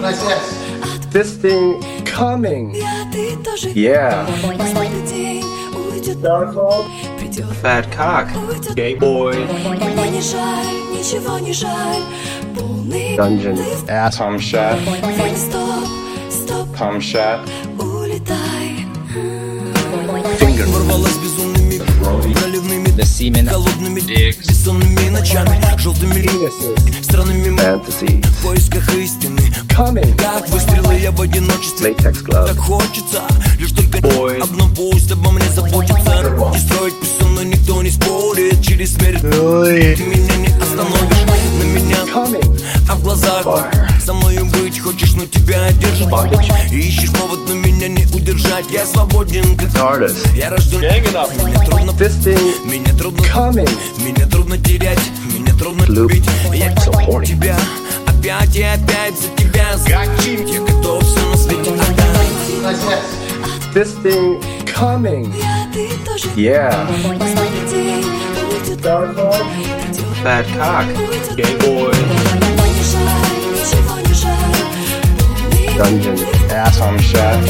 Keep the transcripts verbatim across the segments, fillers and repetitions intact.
This thing coming. Yeah. Fat cock. Gay boy. Dungeon. Ass. Cum shot. Cum shot. Finger. The semen. Dicks. Fantasies. Coming. Latex gloves. Boy. Coming. А в глазах Fire. со мною быть хочешь, но тебя держит Bondage. Ищешь повод, но меня не удержать. Я свободен, как Artist. я рожден. Меня трудно, This thing меня трудно, coming. меня трудно терять, меня трудно Loop. любить. Я So horny. тебя опять и опять за тебя. Я готов все на свете отдать. This thing coming. Yeah. Fat cock. Gay boy. Dungeon. Ass. Cum shot.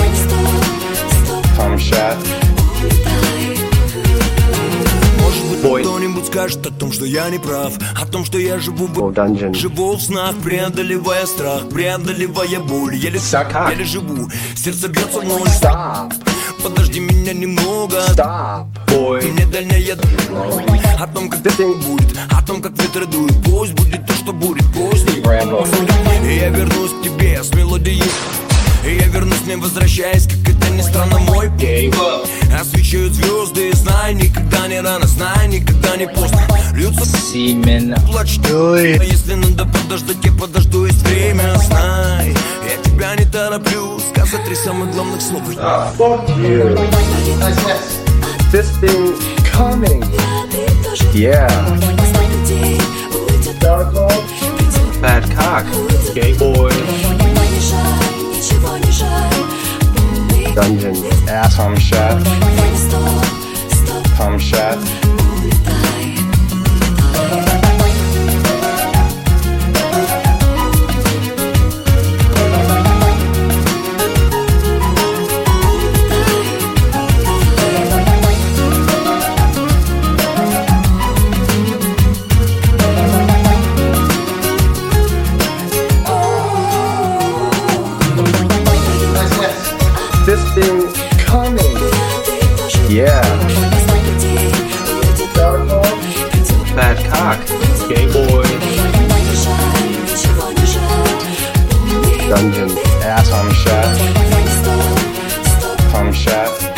Cum shot. Может быть, Boy. кто-нибудь скажет о том, что я не прав, о том, что я живу в Oh, dungeon. Живу в снах, преодолевая страх, преодолевая боль. Еле, Сака. еле живу, сердце бьется вновь. Stop. Подожди меня немного. Stop. Boy. Мне дальняя о том, как это будет, о том, как ветры дуют. Пусть будет то, что будет, пусть не Rambo. И я вернусь к тебе с мелодией. И я вернусь, не возвращаясь, как это ни странно, мой Gay. освещают звезды, знай, никогда не рано, знай, никогда не поздно. Льются Semen. плачь, а если надо подождать, я подожду, есть время, знай. Я тебя не тороплю, сказать три самых главных слов. Fuck you. This thing coming. Yeah. Fat cock. Gay boy. Dungeon. Ass. Cum shot. Cum shot. This thing coming. Yeah. Fat cock. Gay boy. Dungeon. Ass. Cum shot. Cum shot.